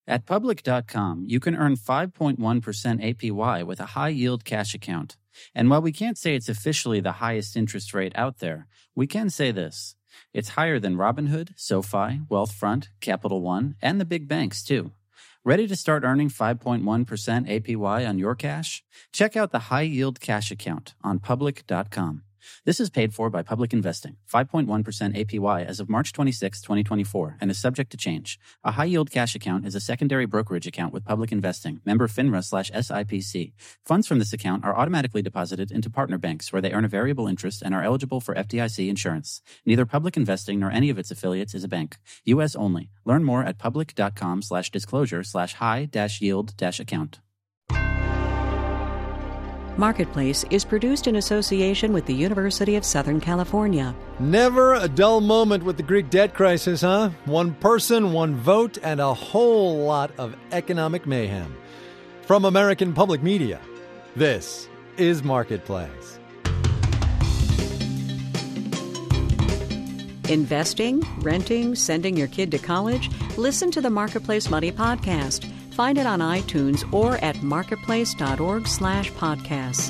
At Public.com, you can earn 5.1% APY with a high-yield cash account. And while we can't say it's officially the highest interest rate out there, we can say this. It's higher than Robinhood, SoFi, Wealthfront, Capital One, and the big banks, too. Ready to start earning 5.1% APY on your cash? Check out the high-yield cash account on Public.com. This is paid for by Public Investing, 5.1% APY as of March 26, 2024, and is subject to change. A high-yield cash account is a secondary brokerage account with Public Investing, member FINRA/SIPC. Funds from this account are automatically deposited into partner banks where they earn a variable interest and are eligible for FDIC insurance. Neither Public Investing nor any of its affiliates is a bank. U.S. only. Learn more at public.com/disclosure/high-yield-account. Marketplace is produced in association with the University of Southern California. Never a dull moment with the Greek debt crisis, huh? One person, one vote, and a whole lot of economic mayhem. From American Public Media, this is Marketplace. Investing, renting, sending your kid to college? Listen to the Marketplace Money Podcast. Find it on iTunes or at marketplace.org/podcasts.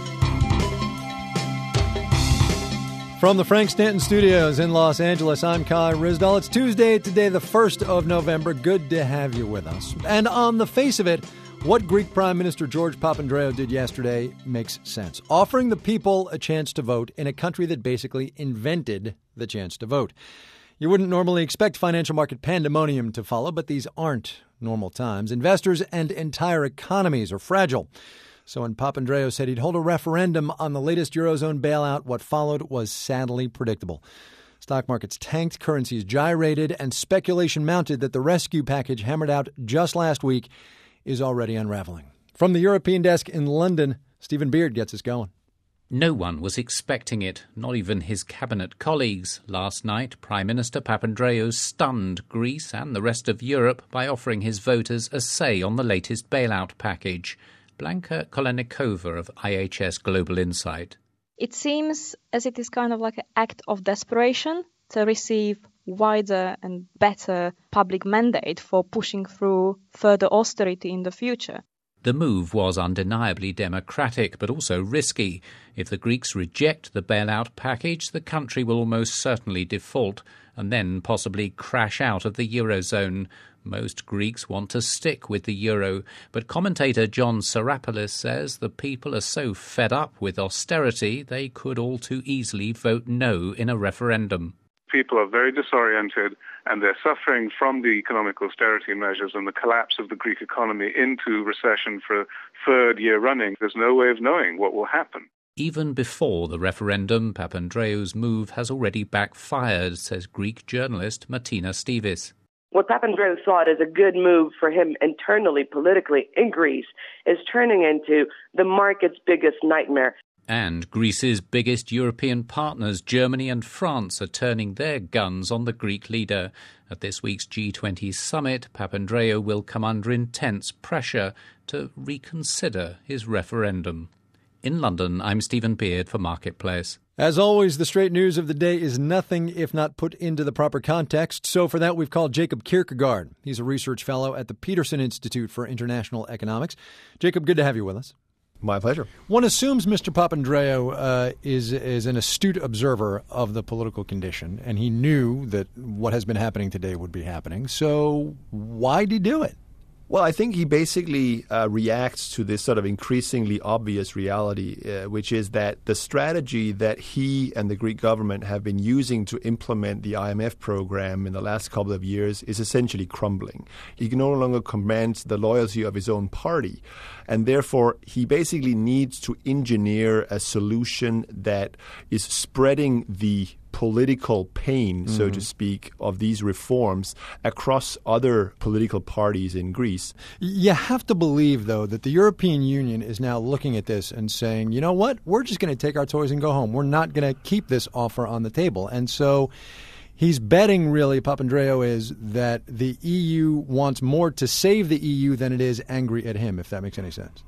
From the Frank Stanton Studios in Los Angeles, I'm Kai Ryssdal. It's Tuesday, today the 1st of November. Good to have you with us. And on the face of it, what Greek Prime Minister George Papandreou did yesterday makes sense. Offering the people a chance to vote in a country that basically invented the chance to vote. You wouldn't normally expect financial market pandemonium to follow, but these aren't normal times. Investors and entire economies are fragile. So when Papandreou said he'd hold a referendum on the latest Eurozone bailout, what followed was sadly predictable. Stock markets tanked, currencies gyrated, and speculation mounted that the rescue package hammered out just last week is already unraveling. From the European desk in London, Stephen Beard gets us going. No one was expecting it, not even his cabinet colleagues. Last night, Prime Minister Papandreou stunned Greece and the rest of Europe by offering his voters a say on the latest bailout package. Blanka Kolenikova of IHS Global Insight. It seems as it is kind of like an act of desperation to receive wider and better public mandate for pushing through further austerity in the future. The move was undeniably democratic, but also risky. If the Greeks reject the bailout package, the country will almost certainly default and then possibly crash out of the Eurozone. Most Greeks want to stick with the euro, but commentator John Sarapoulos says the people are so fed up with austerity they could all too easily vote no in a referendum. People are very disoriented and they're suffering from the economic austerity measures and the collapse of the Greek economy into recession for a third year running. There's no way of knowing what will happen. Even before the referendum, Papandreou's move has already backfired, says Greek journalist Martina Stivis. What Papandreou thought is a good move for him internally, politically, in Greece, is turning into the market's biggest nightmare. And Greece's biggest European partners, Germany and France, are turning their guns on the Greek leader. At this week's G20 summit, Papandreou will come under intense pressure to reconsider his referendum. In London, I'm Stephen Beard for Marketplace. As always, the straight news of the day is nothing if not put into the proper context. So for that, we've called Jacob Kierkegaard. He's a research fellow at the Peterson Institute for International Economics. Jacob, good to have you with us. My pleasure. One assumes Mr. Papandreou is an astute observer of the political condition, and he knew that what has been happening today would be happening. So why did he do it? Well, I think he basically reacts to this sort of increasingly obvious reality, which is that the strategy that he and the Greek government have been using to implement the IMF program in the last couple of years is essentially crumbling. He can no longer command the loyalty of his own party, and therefore he basically needs to engineer a solution that is spreading the political pain, so to speak, of these reforms across other political parties in Greece. You have to believe, though, that the European Union is now looking at this and saying, you know what, we're just going to take our toys and go home. We're not going to keep this offer on the table. And so he's betting, really, Papandreou is, that the EU wants more to save the EU than it is angry at him, if that makes any sense.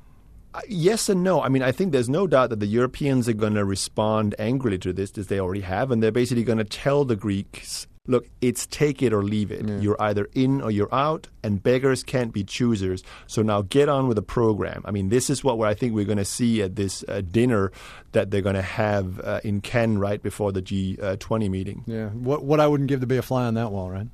Yes and no. I mean, I think there's no doubt that the Europeans are going to respond angrily to this, as they already have, and they're basically going to tell the Greeks, Look, it's take it or leave it. Yeah. You're either in or you're out, and beggars can't be choosers. So now get on with the program. I mean, this is what I think we're going to see at this dinner that they're going to have in Cannes right before the G20 meeting. Yeah, what I wouldn't give to be a fly on that wall, right?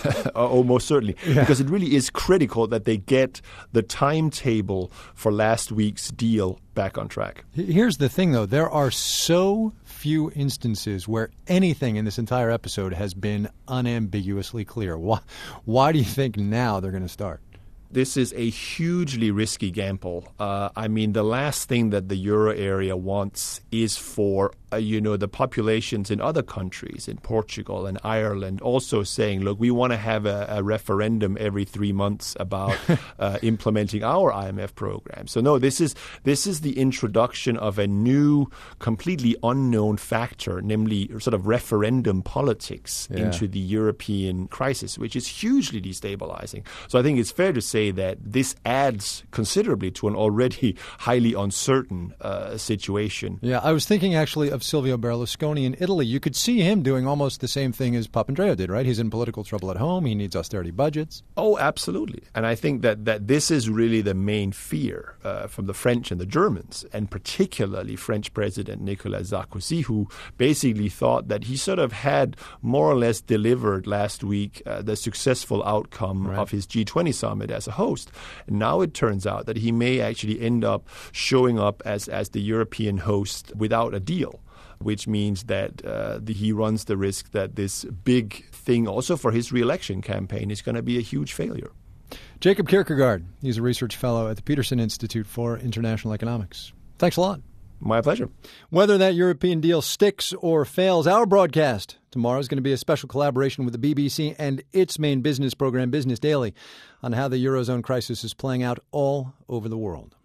Oh, most certainly. Yeah. Because it really is critical that they get the timetable for last week's deal back on track. Here's the thing, though. There are so few instances where anything in this entire episode has been unambiguously clear. Why do you think now they're going to start? This is a hugely risky gamble. I mean, the last thing that the euro area wants is for the populations in other countries, in Portugal and Ireland, also saying, look, we want to have a referendum every 3 months about implementing our IMF program. So no, this is the introduction of a new, completely unknown factor, namely sort of referendum politics into the European crisis, which is hugely destabilizing. So I think it's fair to say that this adds considerably to an already highly uncertain situation. Yeah, I was thinking actually of Silvio Berlusconi in Italy. You could see him doing almost the same thing as Papandreou did, right? He's in political trouble at home. He needs austerity budgets. Oh, absolutely. And I think that this is really the main fear from the French and the Germans, and particularly French President Nicolas Sarkozy, who basically thought that he sort of had more or less delivered last week the successful outcome of his G20 summit as a host. And now it turns out that he may actually end up showing up as the European host without a deal, which means that he runs the risk that this big thing also for his re-election campaign is going to be a huge failure. Jacob Kierkegaard, he's a research fellow at the Peterson Institute for International Economics. Thanks a lot. My pleasure. Whether that European deal sticks or fails, our broadcast tomorrow is going to be a special collaboration with the BBC and its main business program, Business Daily, on how the Eurozone crisis is playing out all over the world.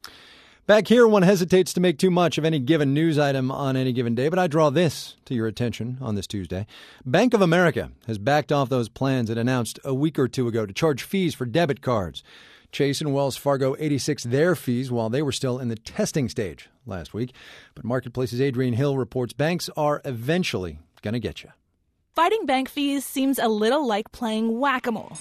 Back here, one hesitates to make too much of any given news item on any given day, but I draw this to your attention on this Tuesday. Bank of America has backed off those plans it announced a week or two ago to charge fees for debit cards. Chase and Wells Fargo 86 their fees while they were still in the testing stage last week. But Marketplace's Adrienne Hill reports banks are eventually going to get you. Fighting bank fees seems a little like playing whack-a-mole.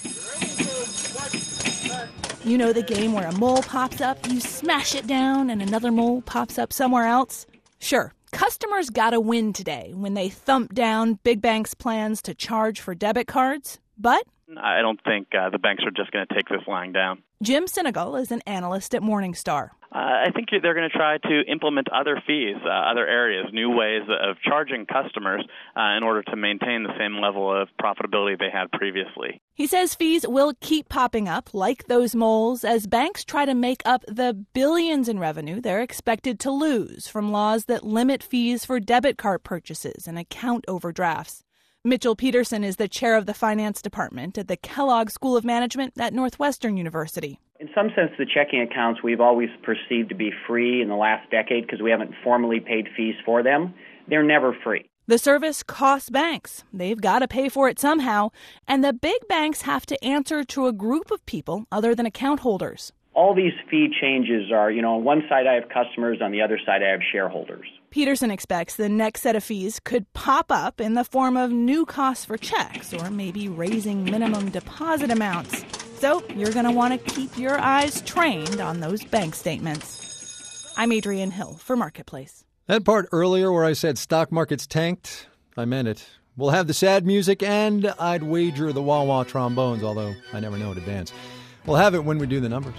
You know the game where a mole pops up, you smash it down, and another mole pops up somewhere else? Sure, customers got a win today when they thumped down big banks' plans to charge for debit cards, but I don't think the banks are just going to take this lying down. Jim Sinegal is an analyst at Morningstar. I think they're going to try to implement other fees, other areas, new ways of charging customers in order to maintain the same level of profitability they had previously. He says fees will keep popping up like those moles as banks try to make up the billions in revenue they're expected to lose from laws that limit fees for debit card purchases and account overdrafts. Mitchell Peterson is the chair of the finance department at the Kellogg School of Management at Northwestern University. In some sense, the checking accounts we've always perceived to be free in the last decade because we haven't formally paid fees for them. They're never free. The service costs banks. They've got to pay for it somehow. And the big banks have to answer to a group of people other than account holders. All these fee changes are, on one side I have customers, on the other side I have shareholders. Peterson expects the next set of fees could pop up in the form of new costs for checks or maybe raising minimum deposit amounts. So you're going to want to keep your eyes trained on those bank statements. I'm Adrienne Hill for Marketplace. That part earlier where I said stock markets tanked, I meant it. We'll have the sad music and I'd wager the wah-wah trombones, although I never know in advance. We'll have it when we do the numbers.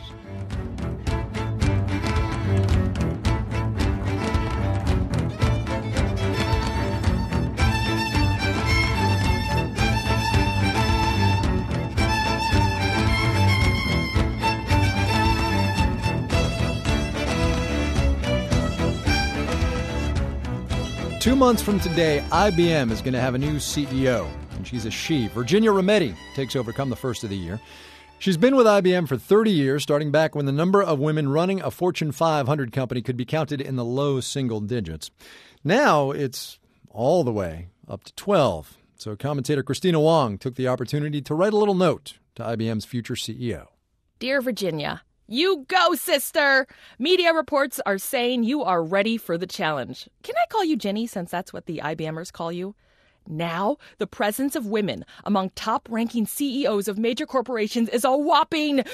Two months from today, IBM is going to have a new CEO, and she's a she. Virginia Rometty takes over come the first of the year. She's been with IBM for 30 years, starting back when the number of women running a Fortune 500 company could be counted in the low single digits. Now it's all the way up to 12. So commentator Christina Wong took the opportunity to write a little note to IBM's future CEO. Dear Virginia, you go, sister! Media reports are saying you are ready for the challenge. Can I call you Jenny, since that's what the IBMers call you? Now, the presence of women among top-ranking CEOs of major corporations is a whopping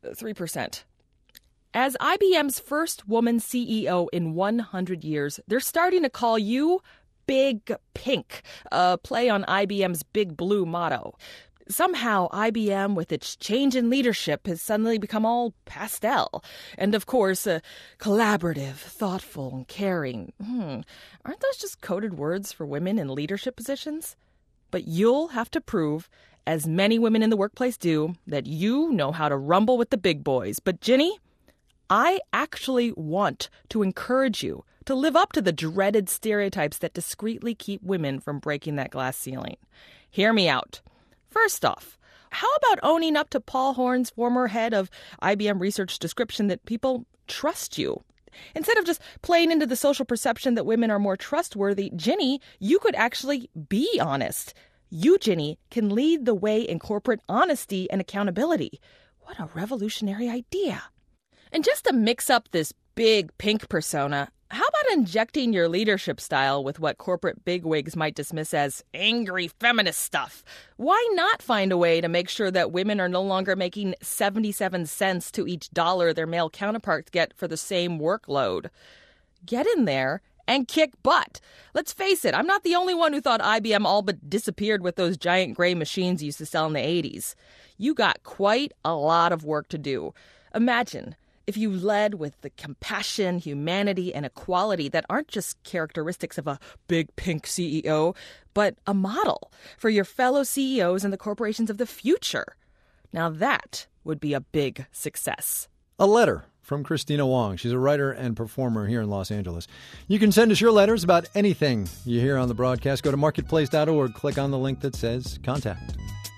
3%. As IBM's first woman CEO in 100 years, they're starting to call you Big Pink, a play on IBM's Big Blue motto. Somehow, IBM, with its change in leadership, has suddenly become all pastel. And, of course, collaborative, thoughtful, and caring. Aren't those just coded words for women in leadership positions? But you'll have to prove, as many women in the workplace do, that you know how to rumble with the big boys. But, Ginny, I actually want to encourage you to live up to the dreaded stereotypes that discreetly keep women from breaking that glass ceiling. Hear me out. First off, how about owning up to Paul Horn's former head of IBM Research description that people trust you? Instead of just playing into the social perception that women are more trustworthy, Ginny, you could actually be honest. You, Ginny, can lead the way in corporate honesty and accountability. What a revolutionary idea. And just to mix up this big pink persona, how about injecting your leadership style with what corporate bigwigs might dismiss as angry feminist stuff? Why not find a way to make sure that women are no longer making 77 cents to each dollar their male counterparts get for the same workload? Get in there and kick butt. Let's face it, I'm not the only one who thought IBM all but disappeared with those giant gray machines you used to sell in the 80s. You got quite a lot of work to do. Imagine if you led with the compassion, humanity, and equality that aren't just characteristics of a big pink CEO, but a model for your fellow CEOs and the corporations of the future. Now that would be a big success. A letter from Christina Wong. She's a writer and performer here in Los Angeles. You can send us your letters about anything you hear on the broadcast. Go to marketplace.org, click on the link that says Contact.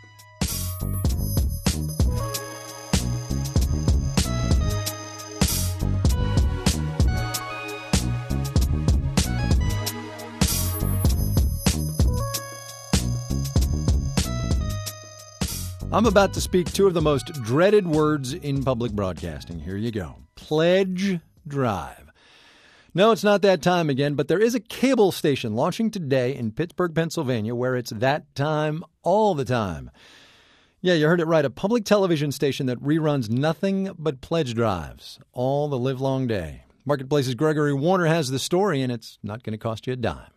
I'm about to speak two of the most dreaded words in public broadcasting. Here you go. Pledge Drive. No, it's not that time again, but there is a cable station launching today in Pittsburgh, Pennsylvania, where it's that time all the time. Yeah, you heard it right. A public television station that reruns nothing but pledge drives all the livelong day. Marketplace's Gregory Warner has the story, and it's not going to cost you a dime.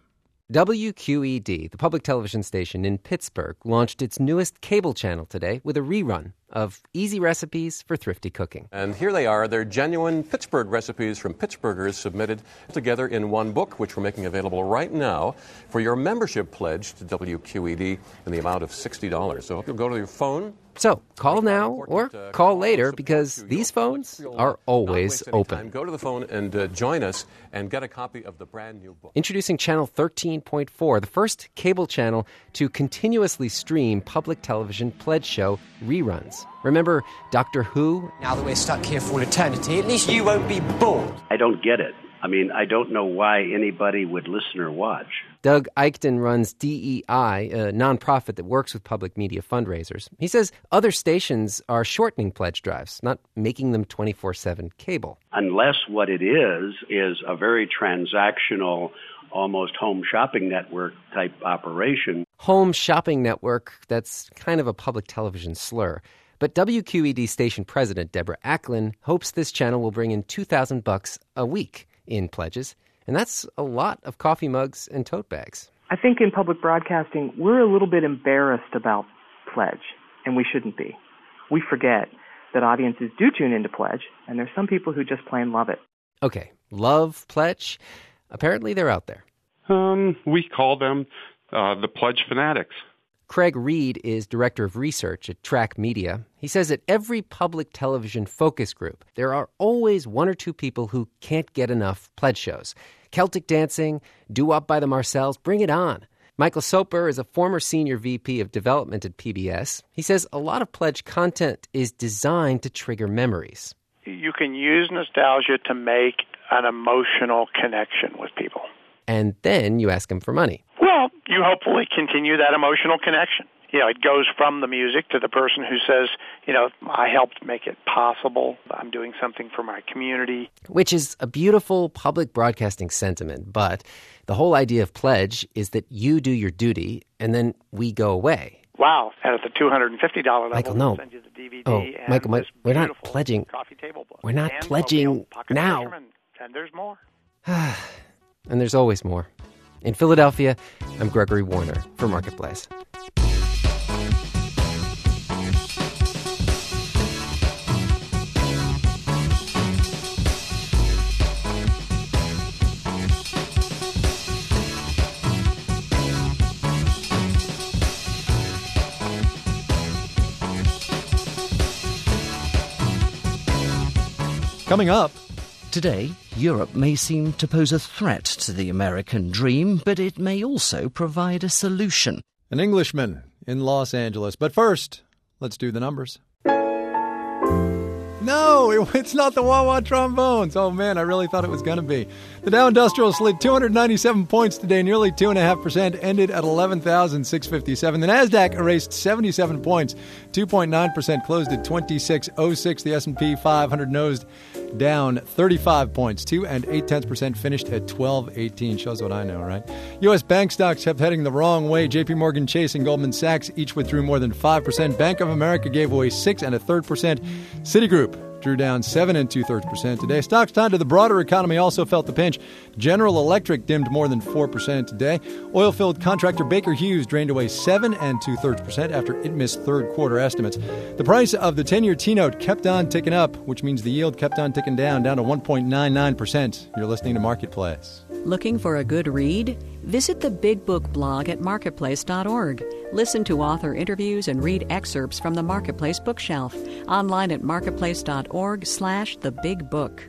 WQED, the public television station in Pittsburgh, launched its newest cable channel today with a rerun of easy recipes for thrifty cooking. And here they are. They're genuine Pittsburgh recipes from Pittsburghers submitted together in one book, which we're making available right now for your membership pledge to WQED in the amount of $60. So if you'll go to your phone. So call now or call later because these phones are always open. Go to the phone and join us and get a copy of the brand new book. Introducing Channel 13.4, the first cable channel to continuously stream public television pledge show reruns. Remember Doctor Who? Now that we're stuck here for eternity, at least you won't be bored. I don't get it. I mean, I don't know why anybody would listen or watch. Doug Eichten runs DEI, a nonprofit that works with public media fundraisers. He says other stations are shortening pledge drives, not making them 24/7 cable. Unless what it is a very transactional, almost home shopping network type operation. Home shopping network, that's kind of a public television slur. But WQED station president Deborah Acklin hopes this channel will bring in $2,000 a week in pledges. And that's a lot of coffee mugs and tote bags. I think in public broadcasting, we're a little bit embarrassed about pledge, and we shouldn't be. We forget that audiences do tune into pledge, and there's some people who just plain love it. Okay, love pledge. Apparently they're out there. We call them the pledge fanatics. Craig Reed is director of research at Track Media. He says at every public television focus group, there are always one or two people who can't get enough pledge shows. Celtic Dancing, Doo-Wop by the Marcells, bring it on. Michael Soper is a former senior VP of development at PBS. He says a lot of pledge content is designed to trigger memories. You can use nostalgia to make an emotional connection with people. And then you ask them for money. Well, you hopefully continue that emotional connection. It goes from the music to the person who says, I helped make it possible. I'm doing something for my community. Which is a beautiful public broadcasting sentiment. But the whole idea of pledge is that you do your duty and then we go away. Wow. And at the $250 level, Michael, no. we'll send you the DVD. Oh, and Michael, we're not pledging. Coffee table book. We're not and pledging now. And there's more. And there's always more. In Philadelphia, I'm Gregory Warner for Marketplace. Coming up. Today, Europe may seem to pose a threat to the American dream, but it may also provide a solution. An Englishman in Los Angeles. But first, let's do the numbers. No, it's not the wah-wah trombones. Oh, man, I really thought it was going to be. The Dow Industrial slid 297 points today, nearly 2.5%, ended at 11,657. The NASDAQ erased 77 points, 2.9%, closed at 2606. The S&P 500 nosed down 35 points, 2.8%, finished at 1218. Shows what I know, right? U.S. bank stocks kept heading the wrong way. J.P. Morgan Chase and Goldman Sachs each withdrew more than 5%. Bank of America gave away 6.33%. Citigroup drew down 7 2/3% today. Stocks tied to the broader economy also felt the pinch. General Electric dimmed more than 4% today. Oilfield contractor Baker Hughes drained away 7 2/3% after it missed third quarter estimates. The price of the 10-year T-note kept on ticking up, which means the yield kept on ticking down to 1.99%. You're listening to Marketplace. Looking for a good read? Visit the Big Book blog at marketplace.org. Listen to author interviews and read excerpts from the Marketplace bookshelf. Online at marketplace.org/thebigbook.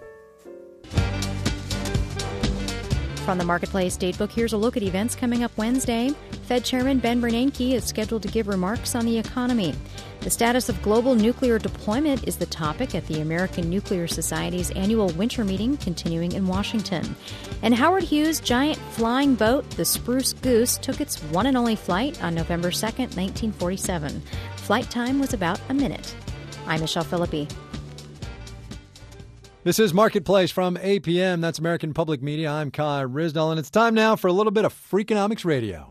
From the Marketplace Datebook, here's a look at events coming up Wednesday. Fed Chairman Ben Bernanke is scheduled to give remarks on the economy. The status of global nuclear deployment is the topic at the American Nuclear Society's annual winter meeting continuing in Washington. And Howard Hughes' giant flying boat, the Spruce Goose, took its one and only flight on November 2nd, 1947. Flight time was about a minute. I'm Michelle Philippi. This is Marketplace from APM. That's American Public Media. I'm Kai Ryssdal, and it's time now for a little bit of Freakonomics Radio.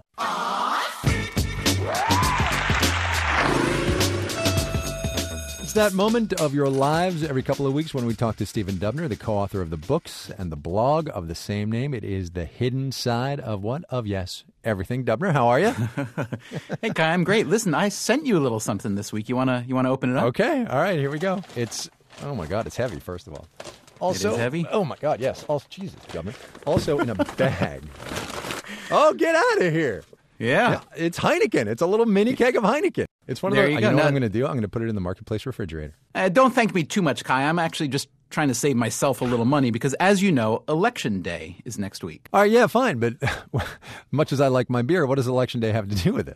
It's that moment of your lives every couple of weeks when we talk to Stephen Dubner, the co-author of the books and the blog of the same name. It is The Hidden Side of what? Of, yes, everything. Dubner, how are you? Hey, Kai, I'm great. Listen, I sent you a little something this week. You wanna open it up? Okay. All right, here we go. Oh, my God, it's heavy, first of all. Also, it is heavy? Oh, my God, yes. Also, Jesus, Dubner. Also in a bag. Oh, get out of here. Yeah. It's Heineken. It's a little mini keg of Heineken. It's one of those. You know go. what I'm going to do? I'm going to put it in the Marketplace refrigerator. Don't thank me too much, Kai. I'm actually just trying to save myself a little money because, as you know, Election Day is next week. All right, yeah, fine. But much as I like my beer, what does Election Day have to do with it?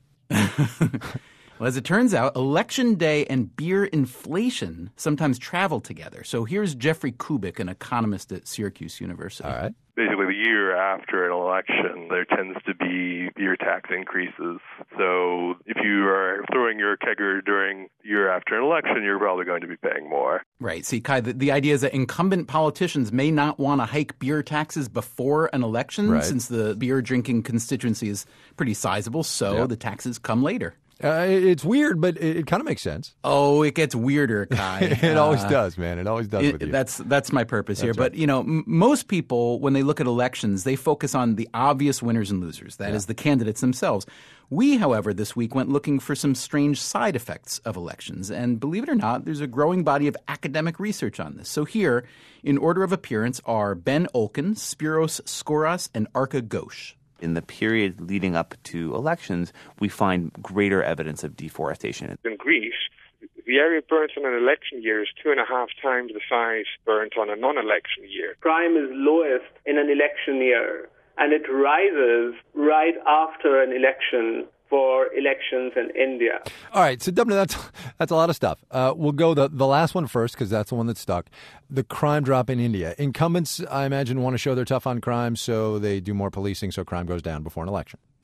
Well, as it turns out, Election Day and beer inflation sometimes travel together. So here's Jeffrey Kubik, an economist at Syracuse University. All right. Basically, the year after an election, there tends to be beer tax increases. So if you are throwing your kegger during year after an election, you're probably going to be paying more. Right. See, Kai, the idea is that incumbent politicians may not want to hike beer taxes before an election, right, since the beer drinking constituency is pretty sizable. So the taxes come later. It's weird, but it kind of makes sense. Oh, it gets weirder, Kai. It always does, man. It always does with you. That's my purpose here. Right. But, you know, most people, when they look at elections, they focus on the obvious winners and losers. That is the candidates themselves. We, however, this week went looking for some strange side effects of elections. And believe it or not, there's a growing body of academic research on this. So here, in order of appearance, are Ben Olken, Spiros Skouras, and Arka Ghosh. In the period leading up to elections, we find greater evidence of deforestation. In Greece, the area burnt in an election year is 2.5 times the size burnt on a non-election year. Crime is lowest in an election year, and it rises right after an election for elections in India. All right, so Dubner, that's a lot of stuff. We'll go the last one first because that's the one that stuck. The crime drop in India. Incumbents, I imagine, want to show they're tough on crime, so they do more policing so crime goes down before an election.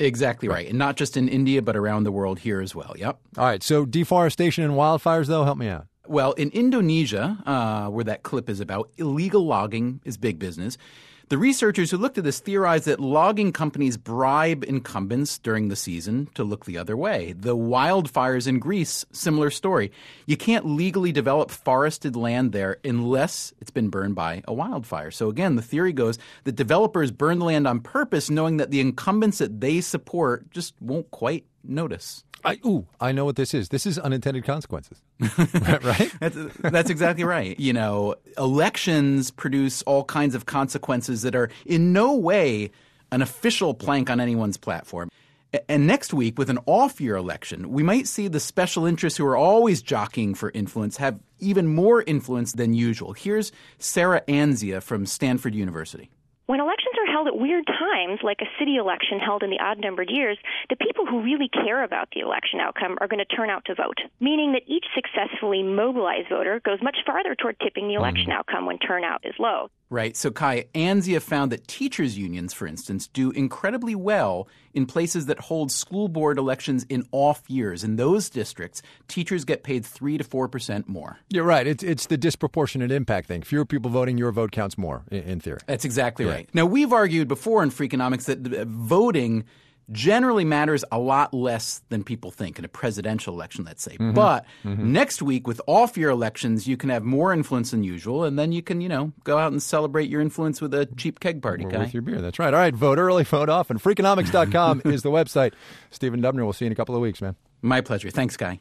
Exactly right. And not just in India, but around the world here as well. Yep. All right. So deforestation and wildfires, though, help me out. Well, in Indonesia, where that clip is about, illegal logging is big business. The researchers who looked at this theorized that logging companies bribe incumbents during the season to look the other way. The wildfires in Greece, similar story. You can't legally develop forested land there unless it's been burned by a wildfire. So again, the theory goes that developers burn the land on purpose, knowing that the incumbents that they support just won't quite notice. I know what this is. This is unintended consequences, right? That's exactly right. You know, elections produce all kinds of consequences that are in no way an official plank on anyone's platform. And next week, with an off-year election, we might see the special interests who are always jockeying for influence have even more influence than usual. Here's Sarah Anzia from Stanford University. When elections are held at weird times, like a city election held in the odd-numbered years, the people who really care about the election outcome are going to turn out to vote, meaning that each successfully mobilized voter goes much farther toward tipping the election outcome when turnout is low. Right. So, Kai, Anzia found that teachers' unions, for instance, do incredibly well in places that hold school board elections in off years. In those districts, teachers get paid 3 to 4% more. You're right. It's the disproportionate impact thing. Fewer people voting, your vote counts more, in theory. That's exactly right. Now, we've argued before in Freakonomics that voting generally matters a lot less than people think in a presidential election, let's say. But next week, with off-year elections, you can have more influence than usual, and then you can, go out and celebrate your influence with a cheap keg party, Kai. With your beer, that's right. All right, vote early, vote often. Freakonomics.com is the website. Stephen Dubner, we'll see you in a couple of weeks, man. My pleasure. Thanks, Kai.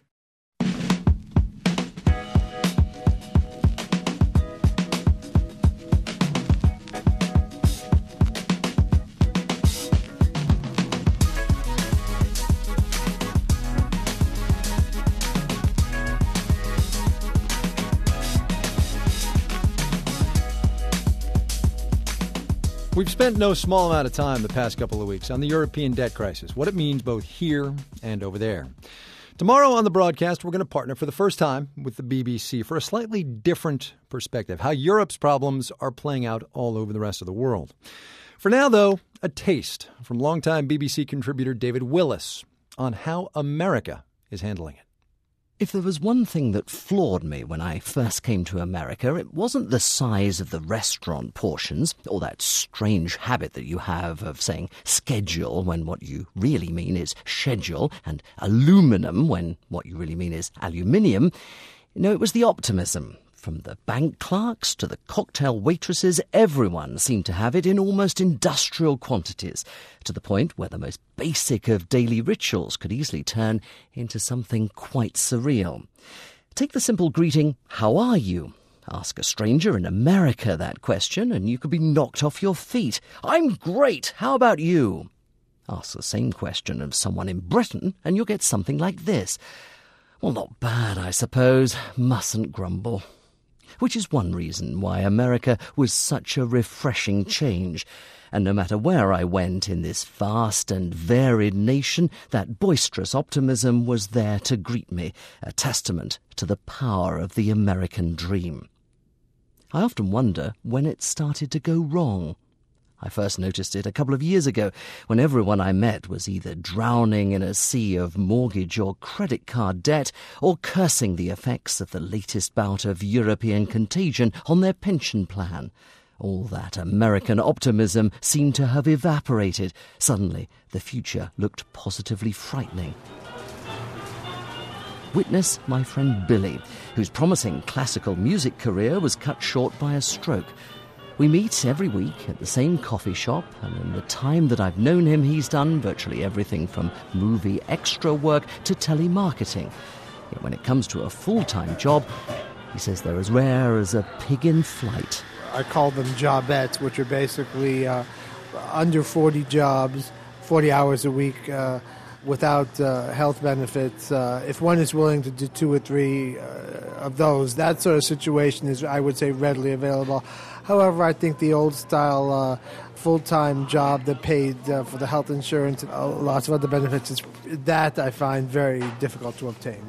We've spent no small amount of time the past couple of weeks on the European debt crisis, what it means both here and over there. Tomorrow on the broadcast, we're going to partner for the first time with the BBC for a slightly different perspective, how Europe's problems are playing out all over the rest of the world. For now, though, a taste from longtime BBC contributor David Willis on how America is handling it. If there was one thing that floored me when I first came to America, it wasn't the size of the restaurant portions, or that strange habit that you have of saying schedule when what you really mean is schedule, and aluminum when what you really mean is aluminium. No, it was the optimism. From the bank clerks to the cocktail waitresses, everyone seemed to have it in almost industrial quantities, to the point where the most basic of daily rituals could easily turn into something quite surreal. Take the simple greeting, "How are you?" Ask a stranger in America that question, and you could be knocked off your feet. "I'm great. How about you?" Ask the same question of someone in Britain, and you'll get something like this. "Well, not bad, I suppose. Mustn't grumble." Which is one reason why America was such a refreshing change. And no matter where I went in this vast and varied nation, that boisterous optimism was there to greet me, a testament to the power of the American dream. I often wonder when it started to go wrong. I first noticed it a couple of years ago when everyone I met was either drowning in a sea of mortgage or credit card debt or cursing the effects of the latest bout of European contagion on their pension plan. All that American optimism seemed to have evaporated. Suddenly, the future looked positively frightening. Witness my friend Billy, whose promising classical music career was cut short by a stroke. We meet every week at the same coffee shop, and in the time that I've known him, he's done virtually everything from movie extra work to telemarketing. Yet when it comes to a full-time job, he says they're as rare as a pig in flight. I call them jobettes, which are basically under 40 jobs, 40 hours a week, without health benefits. If one is willing to do 2 or 3 of those, that sort of situation is, I would say, readily available. However, I think the old-style full-time job that paid for the health insurance and lots of other benefits, that I find very difficult to obtain.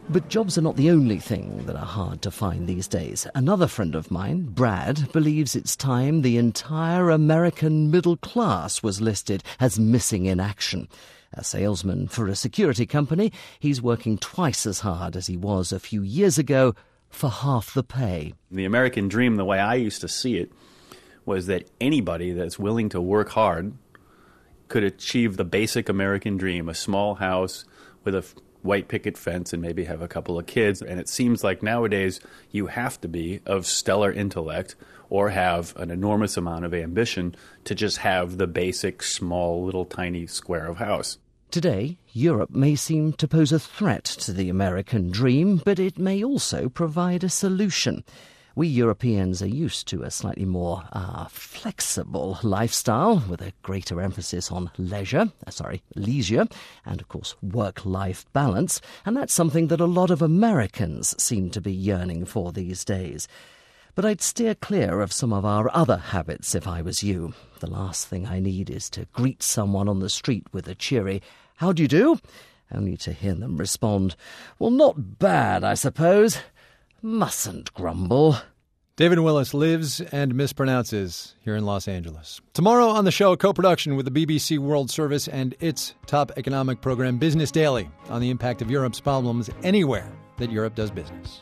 But jobs are not the only thing that are hard to find these days. Another friend of mine, Brad, believes it's time the entire American middle class was listed as missing in action. A salesman for a security company, he's working twice as hard as he was a few years ago for half the pay. The American dream, the way I used to see it, was that anybody that's willing to work hard could achieve the basic American dream, a small house with a white picket fence and maybe have a couple of kids. And it seems like nowadays you have to be of stellar intellect or have an enormous amount of ambition to just have the basic, small, little tiny square of house. Today, Europe may seem to pose a threat to the American dream, but it may also provide a solution. We Europeans are used to a slightly more flexible lifestyle with a greater emphasis on leisure, and of course work-life balance, and that's something that a lot of Americans seem to be yearning for these days. But I'd steer clear of some of our other habits if I was you. The last thing I need is to greet someone on the street with a cheery, "How do you do?" only to hear them respond, "Well, not bad, I suppose." Mustn't grumble. David Willis lives and mispronounces here in Los Angeles. Tomorrow on the show, a co-production with the BBC World Service and its top economic program, Business Daily, on the impact of Europe's problems anywhere that Europe does business.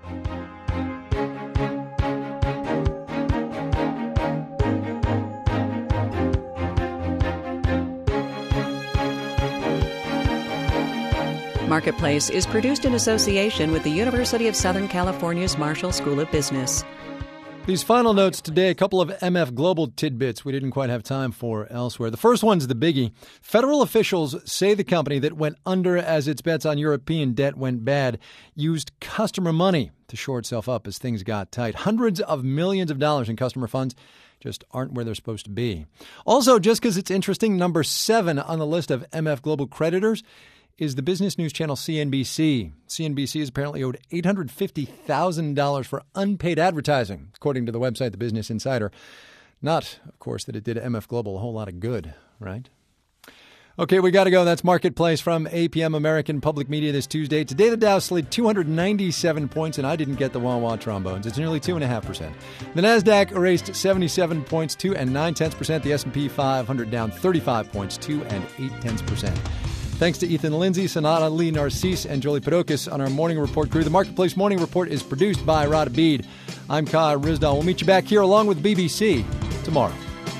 Marketplace is produced in association with the University of Southern California's Marshall School of Business. These final notes today, a couple of MF Global tidbits we didn't quite have time for elsewhere. The first one's the biggie. Federal officials say the company that went under as its bets on European debt went bad used customer money to shore itself up as things got tight. Hundreds of millions of dollars in customer funds just aren't where they're supposed to be. Also, just because it's interesting, number 7 on the list of MF Global creditors is the business news channel CNBC. CNBC is apparently owed $850,000 for unpaid advertising, according to the website The Business Insider. Not, of course, that it did MF Global a whole lot of good, right? Okay, we got to go. That's Marketplace from APM American Public Media this Tuesday. Today, the Dow slid 297 points, and I didn't get the wah-wah trombones. It's nearly 2.5%. The NASDAQ erased 77 points, 2 0.9%. The S&P 500 down 35 points, 2 0.8%. Thanks to Ethan Lindsay, Sanada Lee Narcisse, and Jolie Pedokis on our Morning Report crew. The Marketplace Morning Report is produced by Rod Abid. I'm Kai Rizdal. We'll meet you back here along with BBC tomorrow.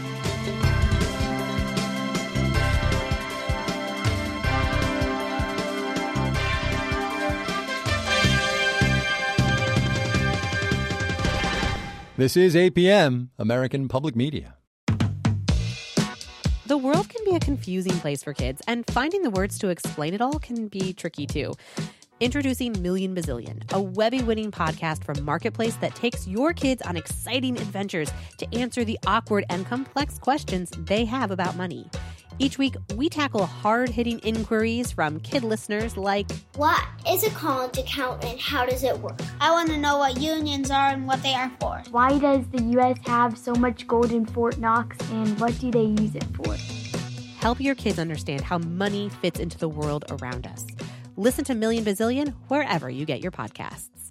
This is APM, American Public Media. The world can be a confusing place for kids, and finding the words to explain it all can be tricky, too. Introducing Million Bazillion, a Webby-winning podcast from Marketplace that takes your kids on exciting adventures to answer the awkward and complex questions they have about money. Each week, we tackle hard-hitting inquiries from kid listeners like, what is a college account and how does it work? I want to know what unions are and what they are for. Why does the U.S. have so much gold in Fort Knox and what do they use it for? Help your kids understand how money fits into the world around us. Listen to Million Bazillion wherever you get your podcasts.